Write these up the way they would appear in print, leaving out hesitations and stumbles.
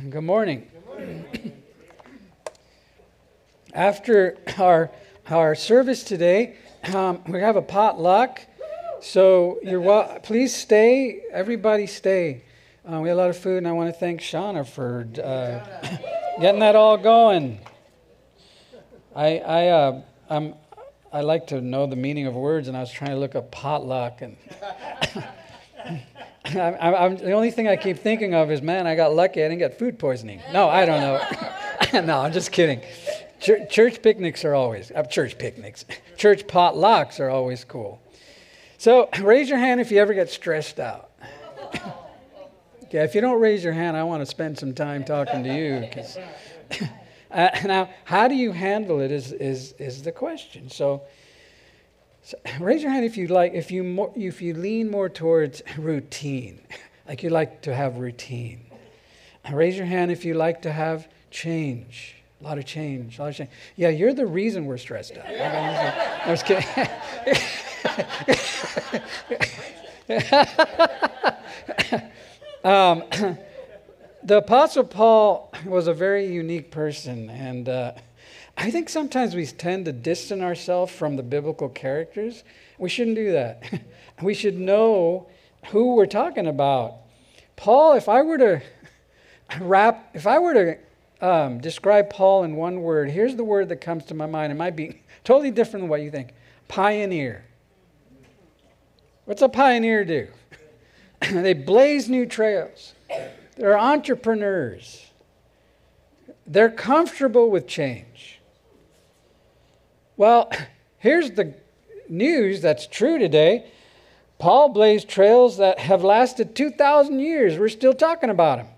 Good morning. After our service today, we have a potluck. So please stay. Everybody stay. We have a lot of food, and I want to thank Shauna for getting that all going. I like to know the meaning of words, and I was trying to look up potluck, and the only thing I keep thinking of is, man, I got lucky. I didn't get food poisoning. No, I don't know. No, I'm just kidding. Church picnics are always, church potlucks are always cool. So raise your hand if you ever get stressed out. Okay, if you don't raise your hand, I want to spend some time talking to you. Now, how do you handle it is the question. So raise your hand if you like. If you lean more towards routine, like you like to have routine. And raise your hand if you like to have change. A lot of change. Yeah, you're the reason we're stressed out. I was kidding. The Apostle Paul was a very unique person, and I think sometimes we tend to distance ourselves from the biblical characters. We shouldn't do that. We should know who we're talking about. Paul, if I were to describe Paul in one word, here's the word that comes to my mind. It might be totally different than what you think. Pioneer. What's a pioneer do? They blaze new trails. They're entrepreneurs. They're comfortable with change. Well, here's the news that's true today. Paul blazed trails that have lasted 2,000 years. We're still talking about them.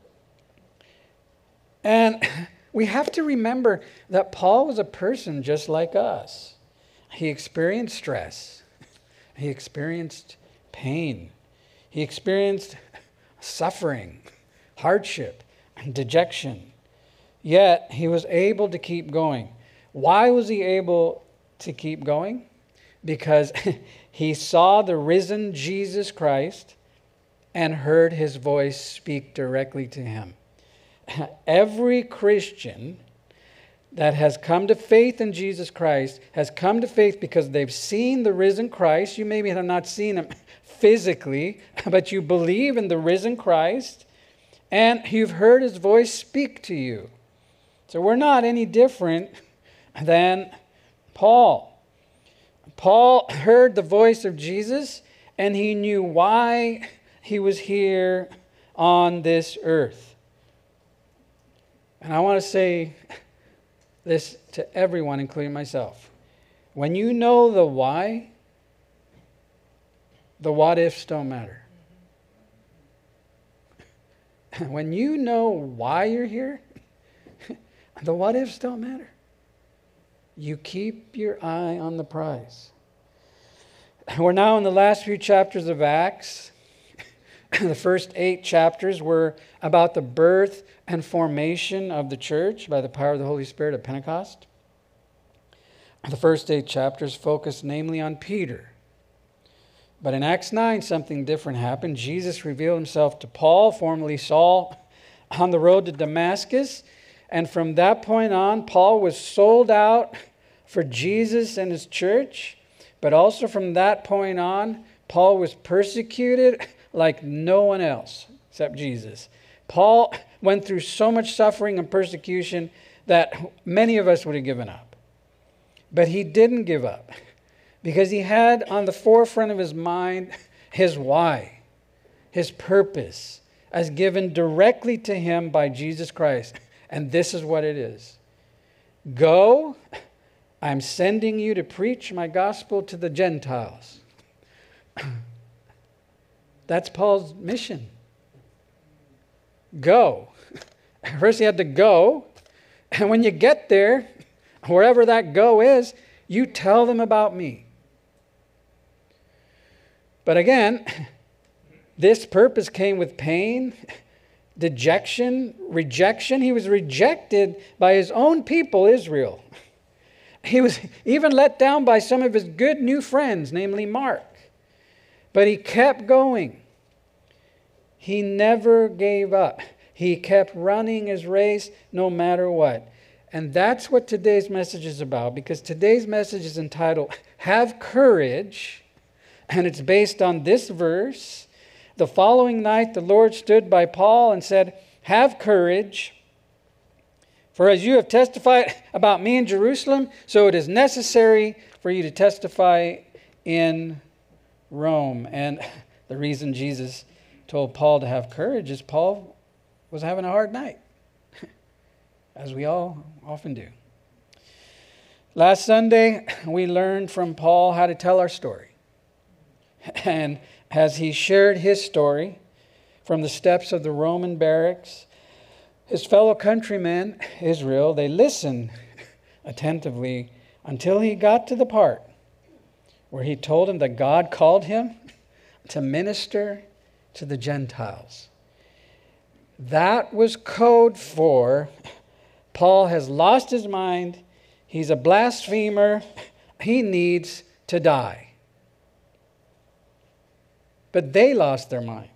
And we have to remember that Paul was a person just like us. He experienced stress. He experienced pain. He experienced suffering, hardship, and dejection. Yet, he was able to keep going. Why was he able to keep going? Because he saw the risen Jesus Christ and heard his voice speak directly to him. Every Christian that has come to faith in Jesus Christ has come to faith because they've seen the risen Christ. You maybe have not seen him physically, but you believe in the risen Christ, and you've heard his voice speak to you. So we're not any different than Paul. Paul heard the voice of Jesus, and he knew why he was here on this earth. And I want to say this to everyone, including myself. When you know the why, the what-ifs don't matter. When you know why you're here, the what-ifs don't matter. You keep your eye on the prize. We're now in the last few chapters of Acts. The first 8 chapters were about the birth and formation of the church by the power of the Holy Spirit at Pentecost. The first 8 chapters focused namely on Peter. But in Acts 9, something different happened. Jesus revealed himself to Paul, formerly Saul, on the road to Damascus. And from that point on, Paul was sold out for Jesus and his church. But also from that point on, Paul was persecuted like no one else except Jesus. Paul went through so much suffering and persecution that many of us would have given up. But he didn't give up because he had on the forefront of his mind his why, his purpose, as given directly to him by Jesus Christ. And this is what it is. Go, I'm sending you to preach my gospel to the Gentiles. That's Paul's mission. Go. First he had to go. And when you get there, wherever that go is, you tell them about me. But again, this purpose came with pain, dejection, rejection. He was rejected by his own people, Israel. He was even let down by some of his good new friends, namely Mark. But he kept going. He never gave up. He kept running his race no matter what. And that's what today's message is about, because today's message is entitled, Have Courage, and it's based on this verse. The following night, the Lord stood by Paul and said, Have courage, for as you have testified about me in Jerusalem, so it is necessary for you to testify in Rome. And the reason Jesus told Paul to have courage is Paul was having a hard night, as we all often do. Last Sunday, we learned from Paul how to tell our story. And as he shared his story from the steps of the Roman barracks, his fellow countrymen, Israel, they listened attentively until he got to the part where he told him that God called him to minister to the Gentiles. That was code for Paul has lost his mind. He's a blasphemer. He needs to die. But they lost their minds.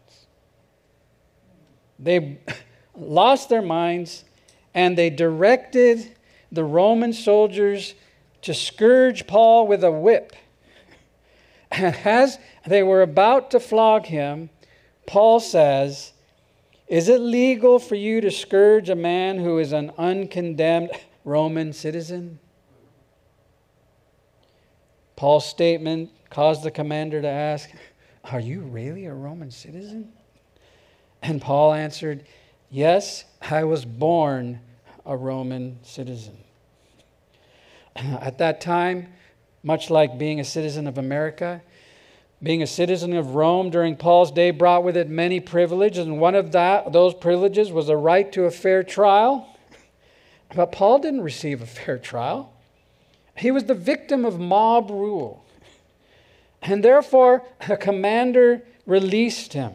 They lost their minds, and they directed the Roman soldiers to scourge Paul with a whip. And as they were about to flog him, Paul says, Is it legal for you to scourge a man who is an uncondemned Roman citizen? Paul's statement caused the commander to ask, Are you really a Roman citizen? And Paul answered, Yes, I was born a Roman citizen. At that time, much like being a citizen of America, being a citizen of Rome during Paul's day brought with it many privileges, and one of those privileges was a right to a fair trial. But Paul didn't receive a fair trial. He was the victim of mob rule. And therefore, a commander released him.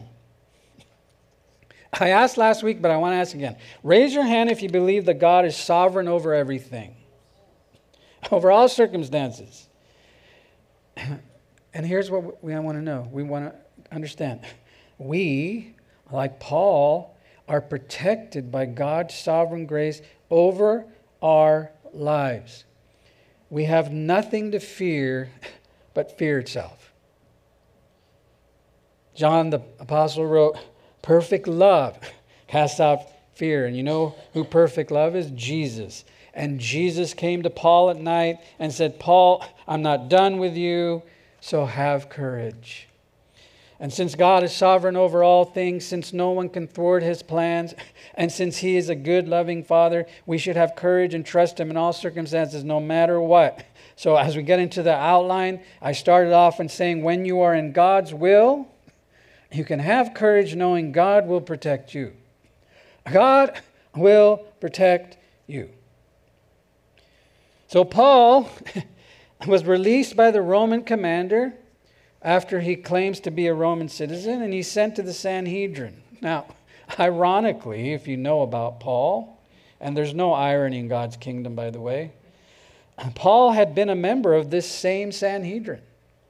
I asked last week, but I want to ask again. Raise your hand if you believe that God is sovereign over everything, over all circumstances. And here's what we want to know. We want to understand. We, like Paul, are protected by God's sovereign grace over our lives. We have nothing to fear but fear itself. John the Apostle wrote, Perfect love casts out fear. And you know who perfect love is? Jesus. And Jesus came to Paul at night and said, Paul, I'm not done with you, so have courage. And since God is sovereign over all things, since no one can thwart his plans, and since he is a good, loving Father, we should have courage and trust him in all circumstances, no matter what. So as we get into the outline, I started off in saying, when you are in God's will, you can have courage knowing God will protect you. God will protect you. So Paul was released by the Roman commander after he claims to be a Roman citizen, and he's sent to the Sanhedrin. Now, ironically, if you know about Paul, and there's no irony in God's kingdom, by the way, Paul had been a member of this same Sanhedrin.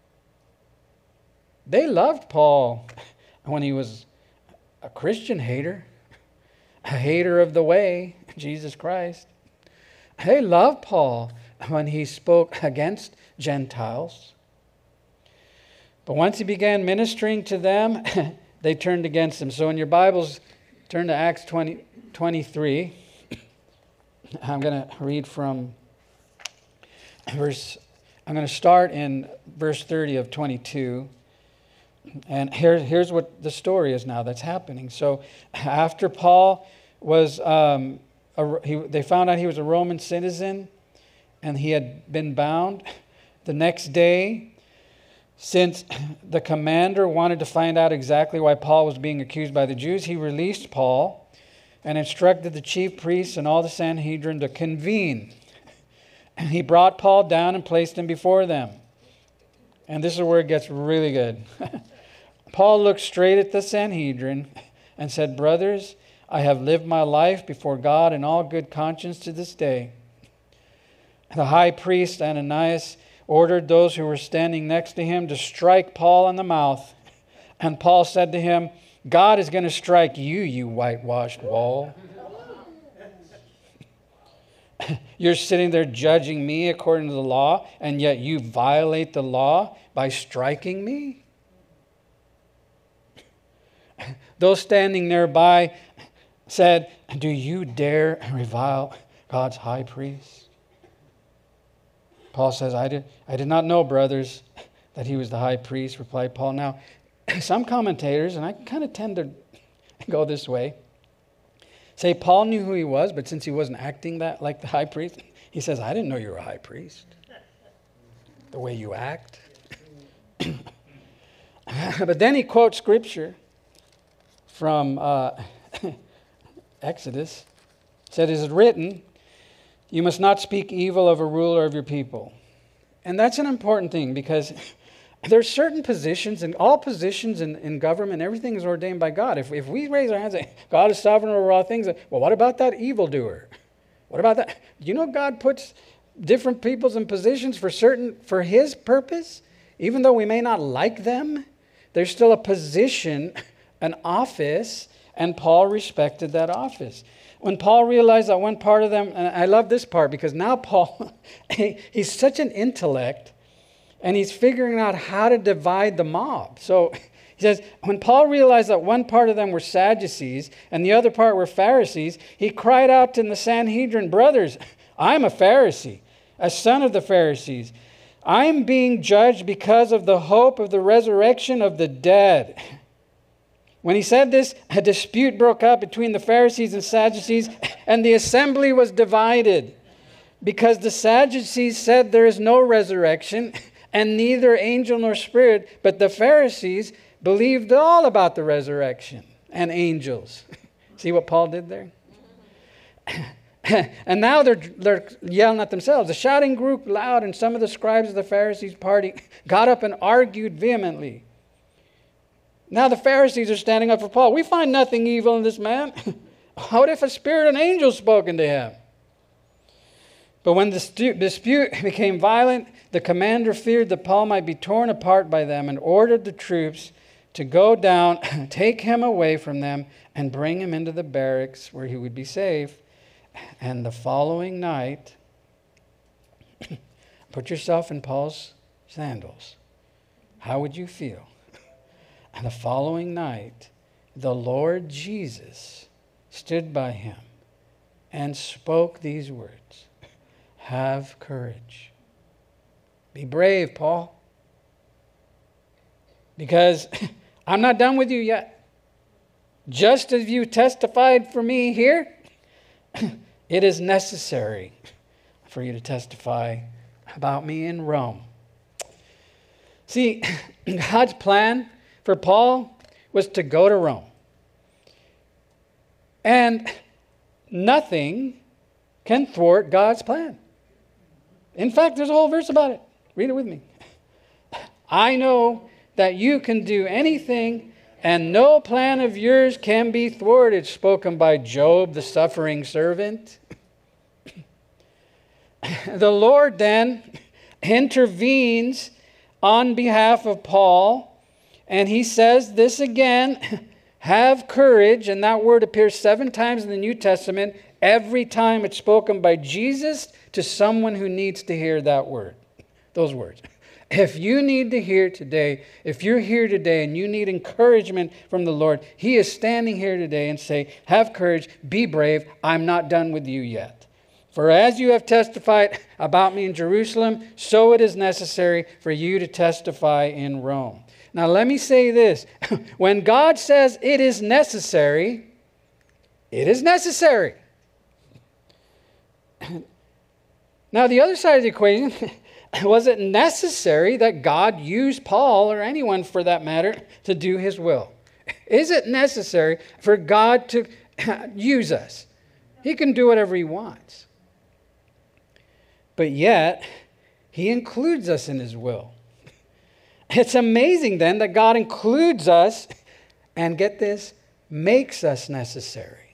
They loved Paul when he was a Christian hater, a hater of the way, Jesus Christ. They loved Paul when he spoke against Gentiles. But once he began ministering to them, they turned against him. So in your Bibles, turn to Acts 23. I'm going to read from I'm going to start in verse 30 of 22. And here's what the story is now that's happening. So after Paul was, they found out he was a Roman citizen and he had been bound. The next day, since the commander wanted to find out exactly why Paul was being accused by the Jews, he released Paul and instructed the chief priests and all the Sanhedrin to convene. And he brought Paul down and placed him before them. And this is where it gets really good. Paul looked straight at the Sanhedrin and said, Brothers, I have lived my life before God in all good conscience to this day. The high priest Ananias ordered those who were standing next to him to strike Paul on the mouth. And Paul said to him, God is going to strike you, you whitewashed wall. You're sitting there judging me according to the law, and yet you violate the law by striking me? Those standing nearby said, do you dare revile God's high priest? Paul says, I did not know, brothers, that he was the high priest, replied Paul. Now, some commentators, and I kind of tend to go this way, say Paul knew who he was, but since he wasn't acting that like the high priest, he says, I didn't know you were a high priest. The way you act. But then he quotes scripture from Exodus. It said, it is written, you must not speak evil of a ruler of your people. And that's an important thing, because there's certain positions, and all positions in government, everything is ordained by God. If we raise our hands and say, God is sovereign over all things, well, what about that evildoer? What about that? You know, God puts different peoples in positions for his purpose. Even though we may not like them, there's still a position, an office, and Paul respected that office. When Paul realized that one part of them, and I love this part because now Paul, he's such an intellect, and he's figuring out how to divide the mob. So he says, when Paul realized that one part of them were Sadducees and the other part were Pharisees, he cried out in the Sanhedrin, brothers, I'm a Pharisee, a son of the Pharisees. I'm being judged because of the hope of the resurrection of the dead. When he said this, a dispute broke out between the Pharisees and Sadducees, and the assembly was divided because the Sadducees said there is no resurrection and neither angel nor spirit, but the Pharisees believed all about the resurrection and angels. See what Paul did there? And now they're yelling at themselves. The shouting grew loud, and some of the scribes of the Pharisees' party got up and argued vehemently. Now the Pharisees are standing up for Paul. We find nothing evil in this man. What if a spirit and angel spoken to him? But when the dispute became violent, the commander feared that Paul might be torn apart by them and ordered the troops to go down, take him away from them, and bring him into the barracks where he would be safe. And the following night, put yourself in Paul's sandals. How would you feel? And the following night, the Lord Jesus stood by him and spoke these words, have courage. Be brave, Paul. Because I'm not done with you yet. Just as you testified for me here, it is necessary for you to testify about me in Rome. See, God's plan for Paul was to go to Rome. And nothing can thwart God's plan. In fact, there's a whole verse about it. Read it with me. I know that you can do anything, and no plan of yours can be thwarted, spoken by Job, the suffering servant. The Lord then intervenes on behalf of Paul, and he says this again, have courage, and that word appears 7 times in the New Testament. Every time it's spoken by Jesus to someone who needs to hear that word, those words. If you need to hear today, if you're here today and you need encouragement from the Lord, he is standing here today and say, have courage, be brave, I'm not done with you yet. For as you have testified about me in Jerusalem, so it is necessary for you to testify in Rome. Now let me say this. When God says it is necessary, it is necessary. Now the other side of the equation, was it necessary that God used Paul, or anyone for that matter, to do his will? Is it necessary for God to use us? He can do whatever he wants. But yet, he includes us in his will. It's amazing then that God includes us and, get this, makes us necessary.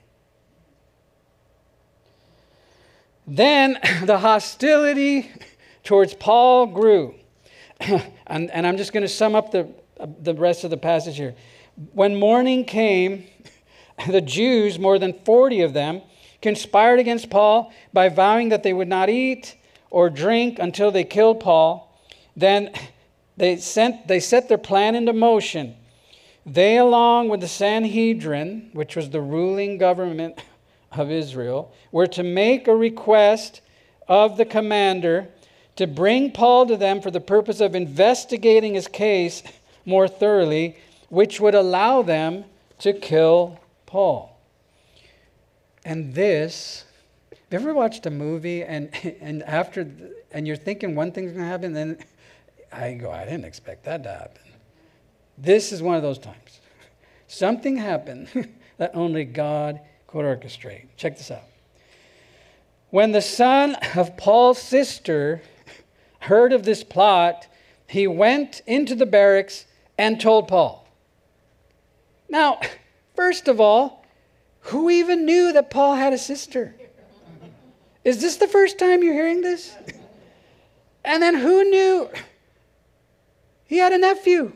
Then the hostility towards Paul grew. And I'm just going to sum up the rest of the passage here. When morning came, the Jews, more than 40 of them, conspired against Paul by vowing that they would not eat or drink until they killed Paul. Then they set their plan into motion. They, along with the Sanhedrin, which was the ruling government of Israel, were to make a request of the commander to bring Paul to them for the purpose of investigating his case more thoroughly, which would allow them to kill Paul. And this, have you ever watched a movie and you're thinking one thing's going to happen, then I didn't expect that to happen. This is one of those times. Something happened that only God could orchestrate. Check this out. When the son of Paul's sister heard of this plot, he went into the barracks and told Paul. Now, first of all, who even knew that Paul had a sister? Is this the first time you're hearing this? And then who knew he had a nephew?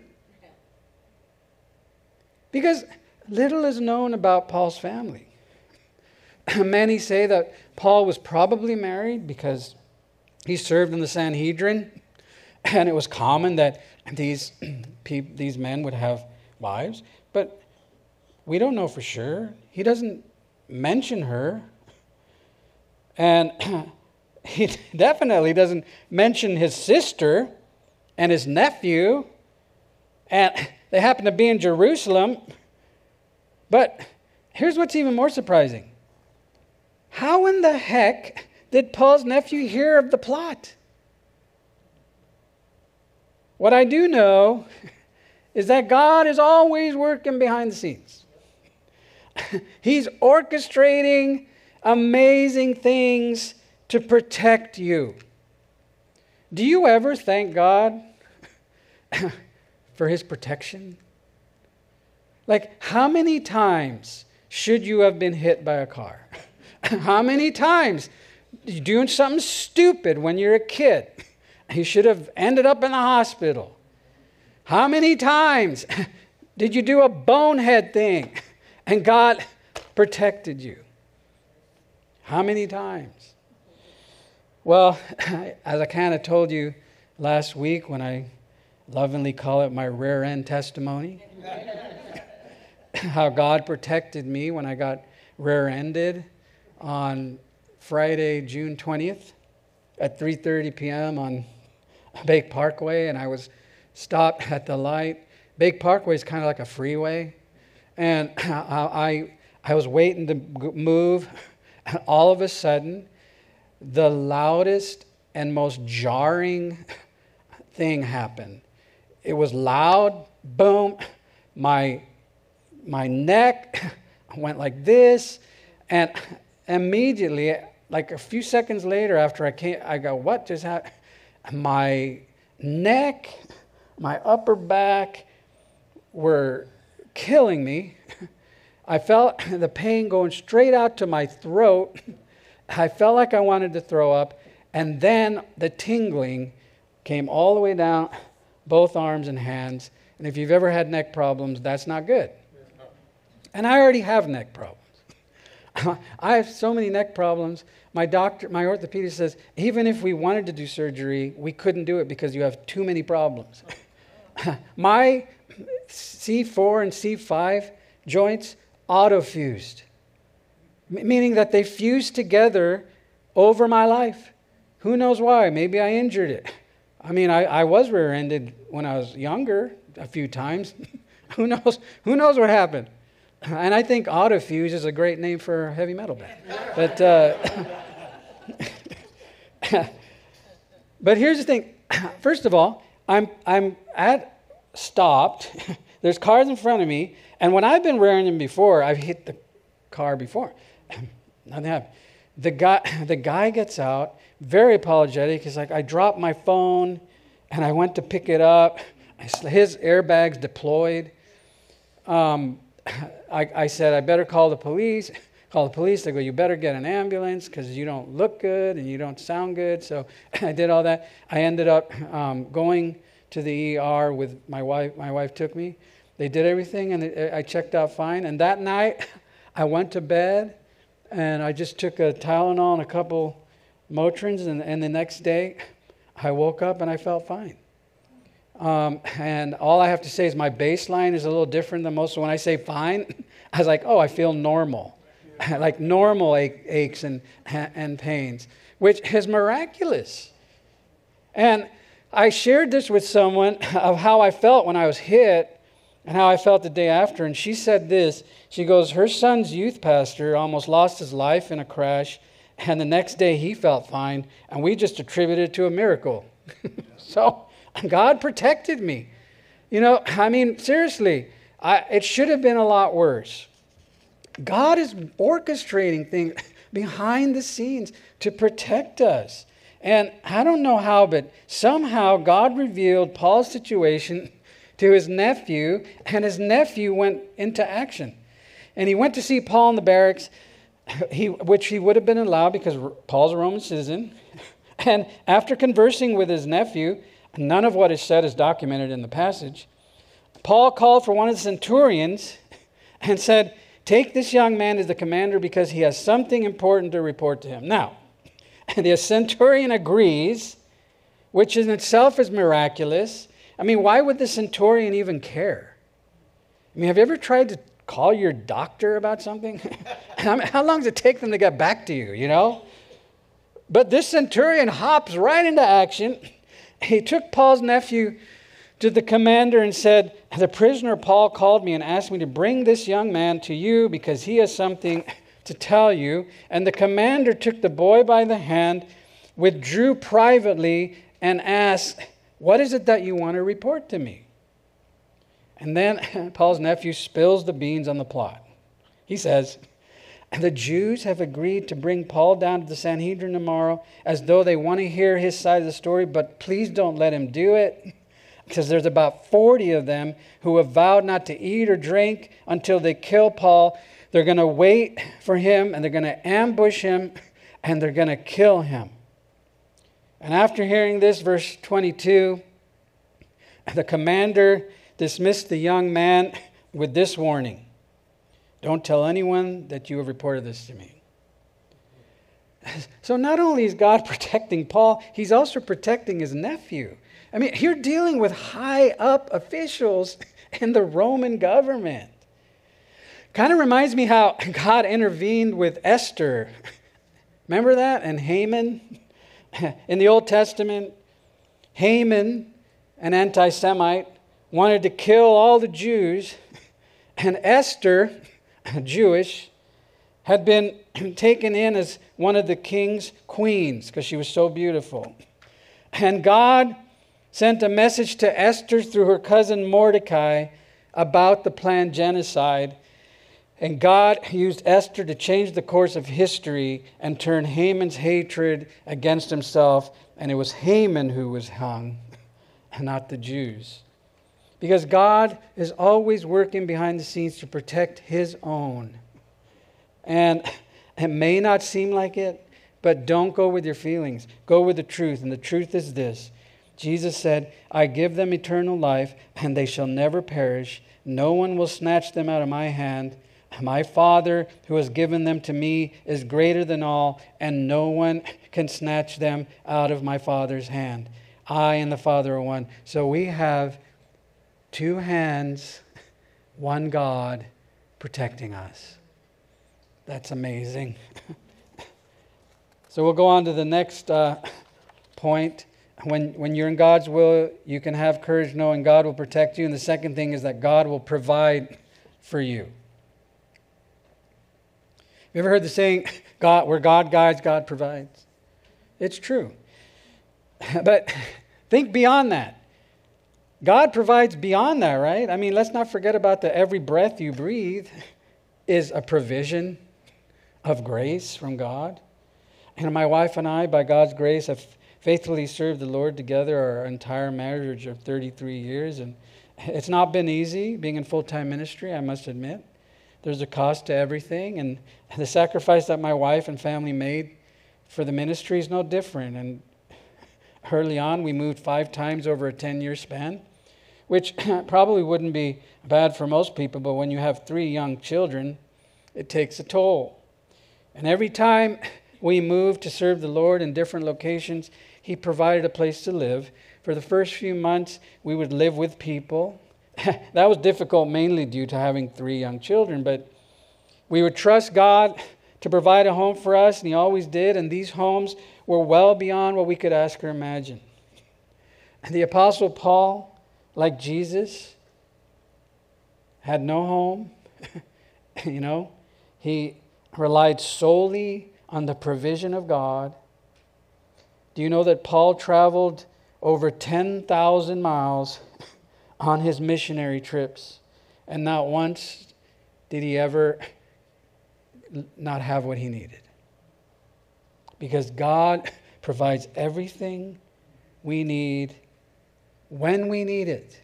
Because little is known about Paul's family. Many say that Paul was probably married because he served in the Sanhedrin, and it was common that these men would have wives. But we don't know for sure. He doesn't mention her. And he definitely doesn't mention his sister and his nephew. And they happen to be in Jerusalem. But here's what's even more surprising. How in the heck did Paul's nephew hear of the plot? What I do know is that God is always working behind the scenes. He's orchestrating amazing things to protect you. Do you ever thank God for his protection? Like, how many times should you have been hit by a car? How many times you're doing something stupid when you're a kid? You should have ended up in the hospital. How many times did you do a bonehead thing and God protected you? How many times? Well, as I kind of told you last week when I lovingly call it my rear end testimony, how God protected me when I got rear-ended on Friday, June 20th at 3:30 p.m. on Bake Parkway, and I was stopped at the light. Bake Parkway is kind of like a freeway, and I was waiting to move, and all of a sudden, the loudest and most jarring thing happened. It was loud, boom, my neck went like this, and immediately, like a few seconds later after I go, what just happened? My neck, my upper back were killing me. I felt the pain going straight out to my throat. I felt like I wanted to throw up, and then the tingling came all the way down both arms and hands. And if you've ever had neck problems, that's not good. And I already have neck problems. I have so many neck problems. My orthopedist says, even if we wanted to do surgery, we couldn't do it because you have too many problems. My C4 and C5 joints auto-fused, meaning that they fused together over my life. Who knows why? Maybe I injured it. I mean, I was rear-ended when I was younger a few times. Who knows? Who knows what happened? And I think Autofuse is a great name for a heavy metal band. But here's the thing. First of all, I'm stopped. There's cars in front of me, and when I've been rear-ended before, I've hit the car before. Nothing happened. The guy gets out, very apologetic. He's like, I dropped my phone, and I went to pick it up. His airbag's deployed. I said, I better call the police. Call the police. They go, you better get an ambulance because you don't look good and you don't sound good. So I did all that. I ended up going to the ER with my wife. My wife took me. They did everything, and I checked out fine. And that night, I went to bed, and I just took a Tylenol and a couple Motrins, and the next day, I woke up and I felt fine. And all I have to say is my baseline is a little different than most. So when I say fine, I was like, oh, I feel normal. Like normal aches and pains, which is miraculous. And I shared this with someone of how I felt when I was hit and how I felt the day after. And she said this. She goes, her son's youth pastor almost lost his life in a crash. And the next day he felt fine. And we just attributed it to a miracle. So God protected me. You know, I mean, seriously, it should have been a lot worse. God is orchestrating things behind the scenes to protect us. And I don't know how, but somehow God revealed Paul's situation to his nephew, and his nephew went into action. And he went to see Paul in the barracks, which he would have been allowed because Paul's a Roman citizen. And after conversing with his nephew, none of what is said is documented in the passage, Paul called for one of the centurions and said, take this young man as the commander because he has something important to report to him. Now, the centurion agrees, which in itself is miraculous. I mean, why would the centurion even care? I mean, have you ever tried to call your doctor about something? How long does it take them to get back to you, you know? But this centurion hops right into action. He took Paul's nephew to the commander and said, the prisoner Paul called me and asked me to bring this young man to you because he has something to tell you. And the commander took the boy by the hand, withdrew privately, and asked, what is it that you want to report to me? And then Paul's nephew spills the beans on the plot. He says, the Jews have agreed to bring Paul down to the Sanhedrin tomorrow as though they want to hear his side of the story, but please don't let him do it. Because there's about 40 of them who have vowed not to eat or drink until they kill Paul. They're going to wait for him, and they're going to ambush him, and they're going to kill him. And after hearing this, verse 22, the commander dismissed the young man with this warning. Don't tell anyone that you have reported this to me. So not only is God protecting Paul, he's also protecting his nephew. I mean, you're dealing with high up officials in the Roman government. Kind of reminds me how God intervened with Esther. Remember that? And Haman? In the Old Testament, Haman, an anti-Semite, wanted to kill all the Jews. And Esther, Jewish, had been taken in as one of the king's queens because she was so beautiful. And God sent a message to Esther through her cousin Mordecai about the planned genocide. And God used Esther to change the course of history and turn Haman's hatred against himself. And it was Haman who was hung, and not the Jews. Because God is always working behind the scenes to protect his own. And it may not seem like it, but don't go with your feelings. Go with the truth. And the truth is this. Jesus said, I give them eternal life, and they shall never perish. No one will snatch them out of my hand. My Father, who has given them to me, is greater than all, and no one can snatch them out of my Father's hand. I and the Father are one. So we have two hands, one God protecting us. That's amazing. So we'll go on to the next point. When you're in God's will, you can have courage knowing God will protect you. And the second thing is that God will provide for you. You ever heard the saying, where God guides, God provides? It's true. But think beyond that. God provides beyond that, right? I mean, let's not forget about every breath you breathe is a provision of grace from God. And my wife and I, by God's grace, have faithfully served the Lord together our entire marriage of 33 years. And it's not been easy being in full-time ministry, I must admit. There's a cost to everything. And the sacrifice that my wife and family made for the ministry is no different. And early on, we moved 5 times over a 10-year span. which probably wouldn't be bad for most people, but when you have 3 young children, it takes a toll. And every time we moved to serve the Lord in different locations, He provided a place to live. For the first few months, we would live with people. That was difficult mainly due to having 3 young children, but we would trust God to provide a home for us, and He always did, and these homes were well beyond what we could ask or imagine. And the Apostle Paul, like Jesus, had no home. He relied solely on the provision of God. Do you know that Paul traveled over 10,000 miles on his missionary trips, and not once did he ever not have what he needed? Because God provides everything we need when we need it.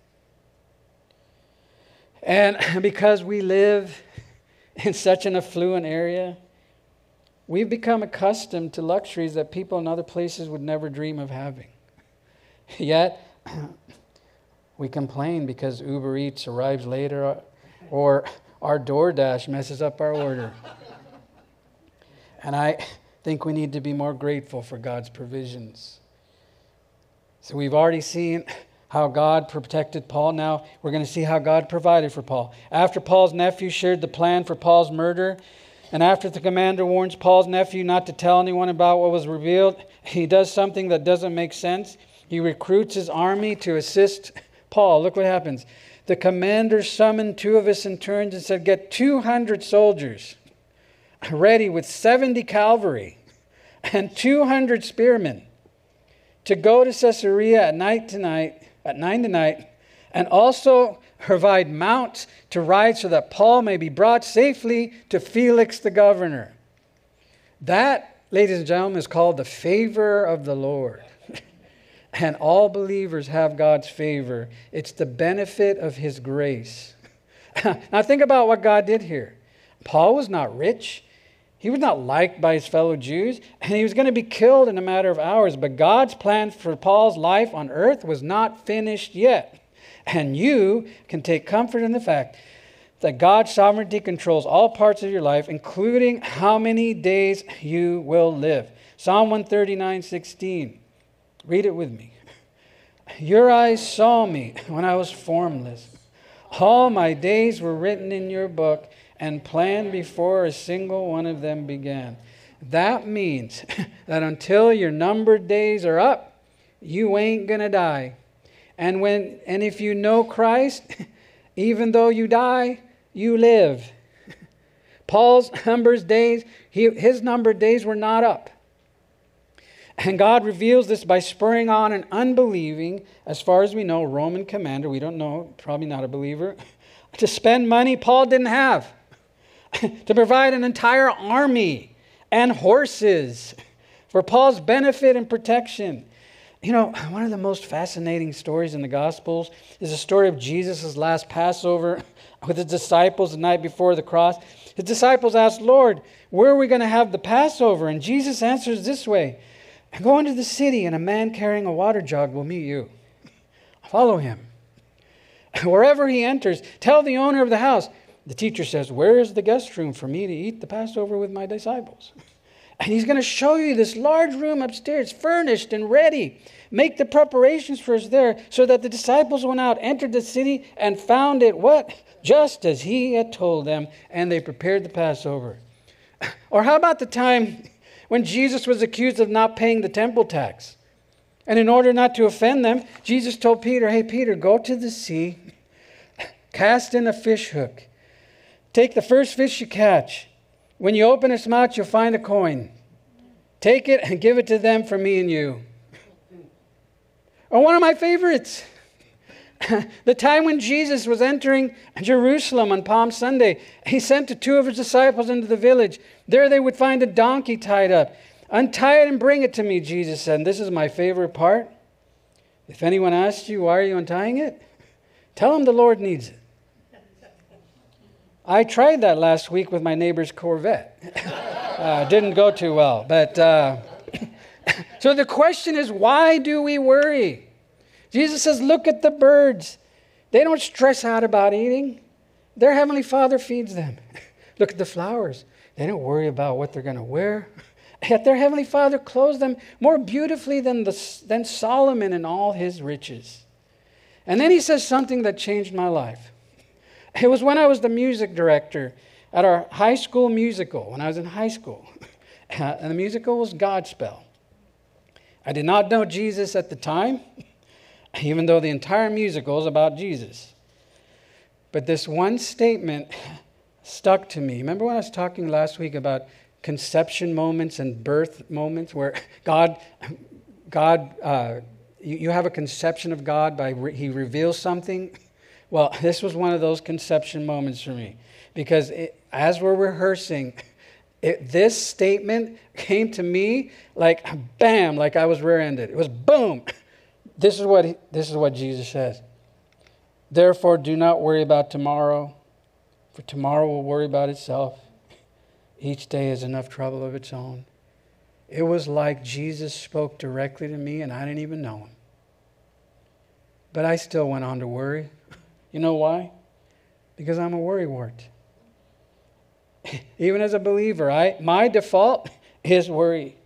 And because we live in such an affluent area, we've become accustomed to luxuries that people in other places would never dream of having. Yet, we complain because Uber Eats arrives later or our DoorDash messes up our order. And I think we need to be more grateful for God's provisions. So we've already seen how God protected Paul. Now we're going to see how God provided for Paul. After Paul's nephew shared the plan for Paul's murder, and after the commander warns Paul's nephew not to tell anyone about what was revealed, he does something that doesn't make sense. He recruits his army to assist Paul. Look what happens. The commander summoned 2 of his centurions and said, "Get 200 soldiers ready with 70 cavalry and 200 spearmen to go to Caesarea at 9 tonight, and also provide mounts to ride so that Paul may be brought safely to Felix the governor." That, ladies and gentlemen, is called the favor of the Lord. And all believers have God's favor. It's the benefit of His grace. Now think about what God did here. Paul was not rich. He was not liked by his fellow Jews, and he was going to be killed in a matter of hours. But God's plan for Paul's life on earth was not finished yet. And you can take comfort in the fact that God's sovereignty controls all parts of your life, including how many days you will live. Psalm 139:16. Read it with me. Your eyes saw me when I was formless. All my days were written in your book and planned before a single one of them began. That means that until your numbered days are up, you ain't gonna die. And if you know Christ, even though you die, you live. Paul's numbered days, his numbered days were not up. And God reveals this by spurring on an unbelieving, as far as we know, Roman commander, we don't know, probably not a believer, to spend money Paul didn't have, to provide an entire army and horses for Paul's benefit and protection. You know, one of the most fascinating stories in the Gospels is the story of Jesus' last Passover with his disciples the night before the cross. His disciples asked, "Lord, where are we going to have the Passover?" And Jesus answers this way, "Go into the city, and a man carrying a water jug will meet you. Follow him. Wherever he enters, tell the owner of the house." The teacher says, "Where is the guest room for me to eat the Passover with my disciples?" And he's going to show you this large room upstairs, furnished and ready. Make the preparations for us there, so that the disciples went out, entered the city, and found it what? Just as he had told them, and they prepared the Passover. Or how about the time when Jesus was accused of not paying the temple tax? And in order not to offend them, Jesus told Peter, "Hey, Peter, go to the sea, cast in a fish hook. Take the first fish you catch. When you open its mouth, you'll find a coin. Take it and give it to them for me and you." Or one of my favorites, the time when Jesus was entering Jerusalem on Palm Sunday, he sent 2 of his disciples into the village. There they would find a donkey tied up. "Untie it and bring it to me," Jesus said. And this is my favorite part. "If anyone asks you, why are you untying it? Tell him the Lord needs it." I tried that last week with my neighbor's Corvette. Didn't go too well. But so the question is, why do we worry? Jesus says, look at the birds. They don't stress out about eating. Their Heavenly Father feeds them. Look at the flowers. They don't worry about what they're going to wear. Yet their Heavenly Father clothes them more beautifully than Solomon in all his riches. And then he says something that changed my life. It was when I was the music director at our high school musical, when I was in high school. And the musical was Godspell. I did not know Jesus at the time, even though the entire musical is about Jesus. But this one statement stuck to me. Remember when I was talking last week about conception moments and birth moments where you have a conception of God He reveals something? Well, this was one of those conception moments for me. Because as we're rehearsing, this statement came to me like bam, like I was rear-ended. It was boom. This is what Jesus says. Therefore, do not worry about tomorrow, for tomorrow will worry about itself. Each day has enough trouble of its own. It was like Jesus spoke directly to me and I didn't even know him. But I still went on to worry. You know why? Because I'm a worrywart. Even as a believer, my default is worry.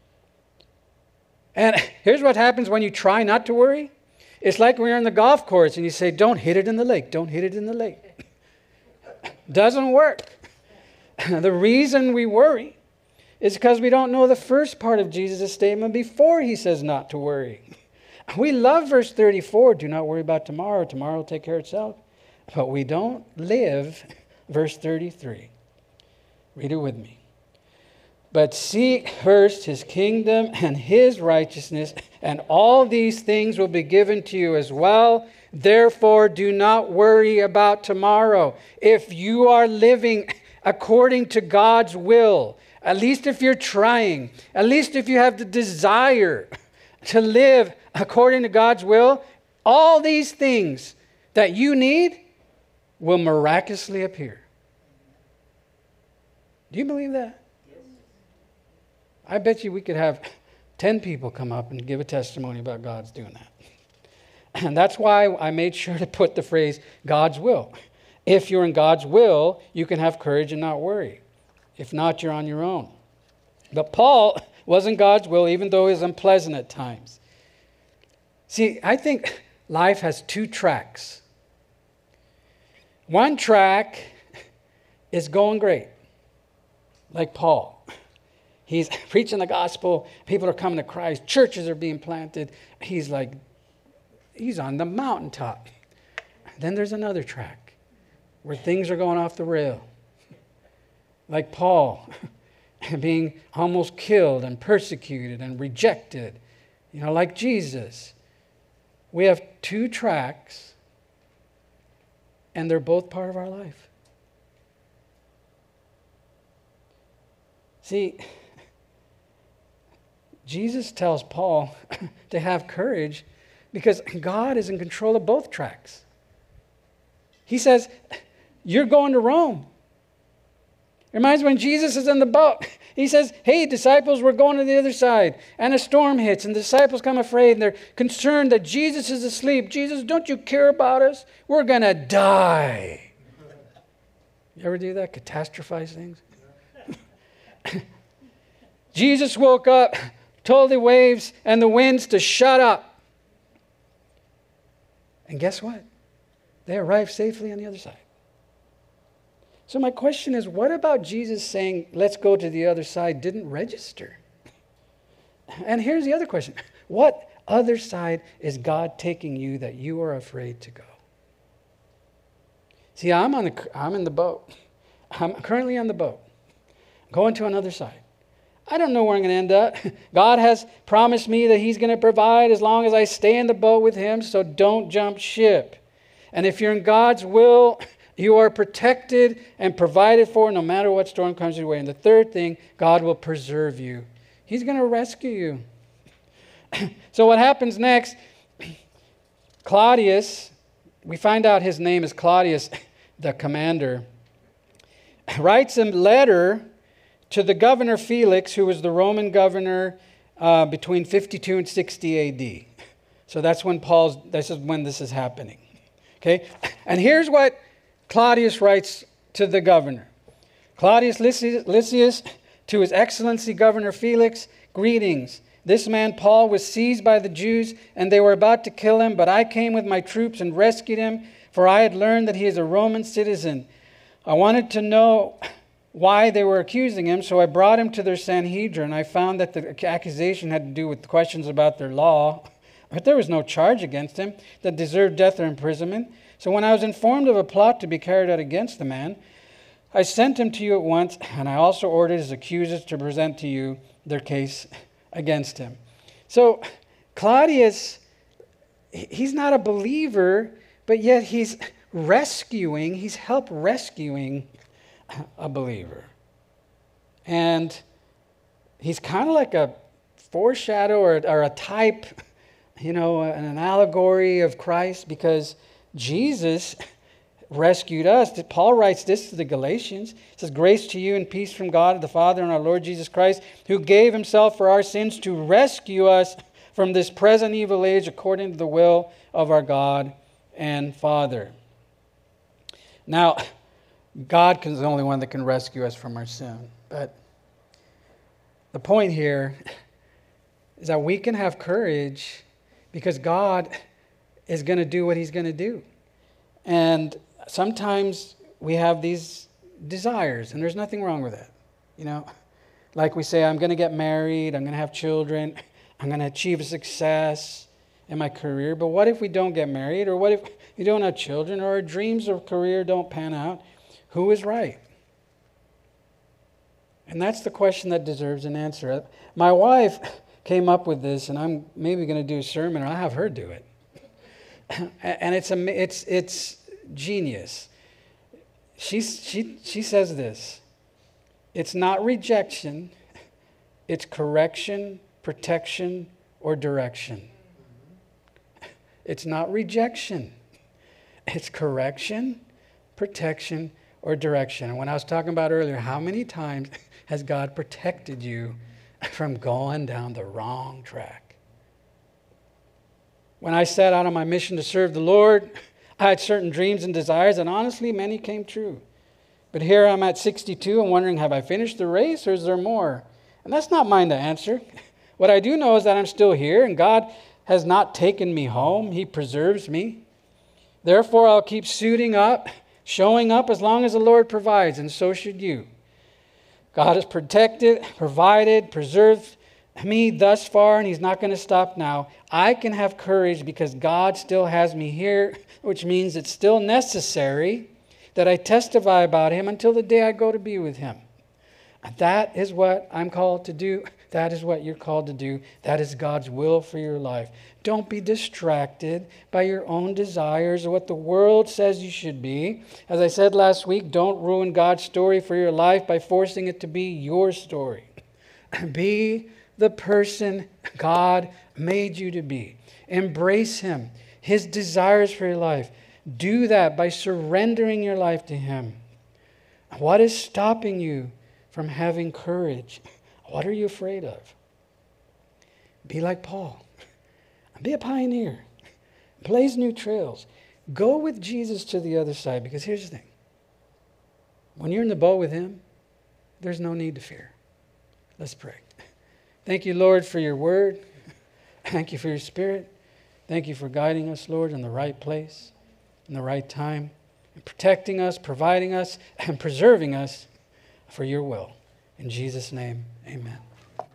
And here's what happens when you try not to worry. It's like when you're in the golf course and you say, don't hit it in the lake, don't hit it in the lake. Doesn't work. The reason we worry is because we don't know the first part of Jesus' statement before he says not to worry. We love verse 34, do not worry about tomorrow, tomorrow will take care of itself. But we don't live verse 33. Read it with me. But seek first his kingdom and his righteousness, and all these things will be given to you as well. Therefore, do not worry about tomorrow. If you are living according to God's will, at least if you're trying, at least if you have the desire to live according to God's will, all these things that you need will miraculously appear. Do you believe that? Yes. I bet you we could have 10 people come up and give a testimony about God's doing that. And that's why I made sure to put the phrase, God's will. If you're in God's will, you can have courage and not worry. If not, you're on your own. But Paul was in God's will, even though it was unpleasant at times. See, I think life has two tracks. One track is going great, like Paul. He's preaching the gospel. People are coming to Christ. Churches are being planted. He's on the mountaintop. Then there's another track where things are going off the rail. Like Paul, being almost killed and persecuted and rejected. Like Jesus. We have two tracks, and they're both part of our life. See, Jesus tells Paul to have courage because God is in control of both tracks. He says, you're going to Rome. It reminds me when Jesus is in the boat. He says, hey, disciples, we're going to the other side. And a storm hits, and the disciples come afraid, and they're concerned that Jesus is asleep. Jesus, don't you care about us? We're going to die. You ever do that? Catastrophize things? Jesus woke up, told the waves and the winds to shut up. And guess what? They arrived safely on the other side. So my question is, what about Jesus saying, let's go to the other side, didn't register? And here's the other question. What other side is God taking you that you are afraid to go? See, I'm in the boat. I'm currently on the boat, going to another side. I don't know where I'm going to end up. God has promised me that he's going to provide as long as I stay in the boat with him, so don't jump ship. And if you're in God's will, you are protected and provided for no matter what storm comes your way. And the third thing, God will preserve you. He's going to rescue you. So what happens next? Claudius, we find out his name is Claudius, the commander, writes a letter to the governor Felix, who was the Roman governor between 52 and 60 AD. So that's when this is happening. Okay? And here's what Claudius writes to the governor. Claudius Lysias, to His Excellency Governor Felix, greetings. This man Paul was seized by the Jews, and they were about to kill him, but I came with my troops and rescued him, for I had learned that he is a Roman citizen. I wanted to know why they were accusing him, so I brought him to their Sanhedrin. I found that the accusation had to do with questions about their law, but there was no charge against him that deserved death or imprisonment. So when I was informed of a plot to be carried out against the man, I sent him to you at once, and I also ordered his accusers to present to you their case against him. So Claudius, he's not a believer, but yet he's helped rescuing a believer. And he's kind of like a foreshadow or a type, an allegory of Christ, because Jesus rescued us. Paul writes this to the Galatians. He says, grace to you and peace from God the Father and our Lord Jesus Christ, who gave himself for our sins to rescue us from this present evil age according to the will of our God and Father. Now, God is the only one that can rescue us from our sin. But the point here is that we can have courage because God is going to do what He's going to do. And sometimes we have these desires, and there's nothing wrong with that. Like we say, I'm going to get married, I'm going to have children, I'm going to achieve a success in my career. But what if we don't get married? Or what if we don't have children? Or our dreams of career don't pan out? Who is right? And that's the question that deserves an answer. My wife came up with this, and I'm maybe going to do a sermon, or I'll have her do it. And it's genius. She says this: it's not rejection, it's correction, protection, or direction. It's not rejection, it's correction, protection, or direction. And when I was talking about earlier, how many times has God protected you from going down the wrong track? When I set out on my mission to serve the Lord, I had certain dreams and desires, and honestly, many came true. But here I'm at 62 and wondering, have I finished the race or is there more? And that's not mine to answer. What I do know is that I'm still here, and God has not taken me home. He preserves me. Therefore, I'll keep suiting up, showing up as long as the Lord provides, and so should you. God has protected, provided, preserved me thus far, and He's not going to stop now. I can have courage because God still has me here, which means it's still necessary that I testify about Him until the day I go to be with Him. And that is what I'm called to do. That is what you're called to do. That is God's will for your life. Don't be distracted by your own desires or what the world says you should be. As I said last week, don't ruin God's story for your life by forcing it to be your story. Be the person God made you to be. Embrace Him, His desires for your life. Do that by surrendering your life to Him. What is stopping you from having courage? What are you afraid of? Be like Paul. Be a pioneer. Blaze new trails. Go with Jesus to the other side, because here's the thing. When you're in the boat with Him, there's no need to fear. Let's pray. Thank you, Lord, for your word. Thank you for your Spirit. Thank you for guiding us, Lord, in the right place, in the right time, and protecting us, providing us, and preserving us for your will. In Jesus' name, amen.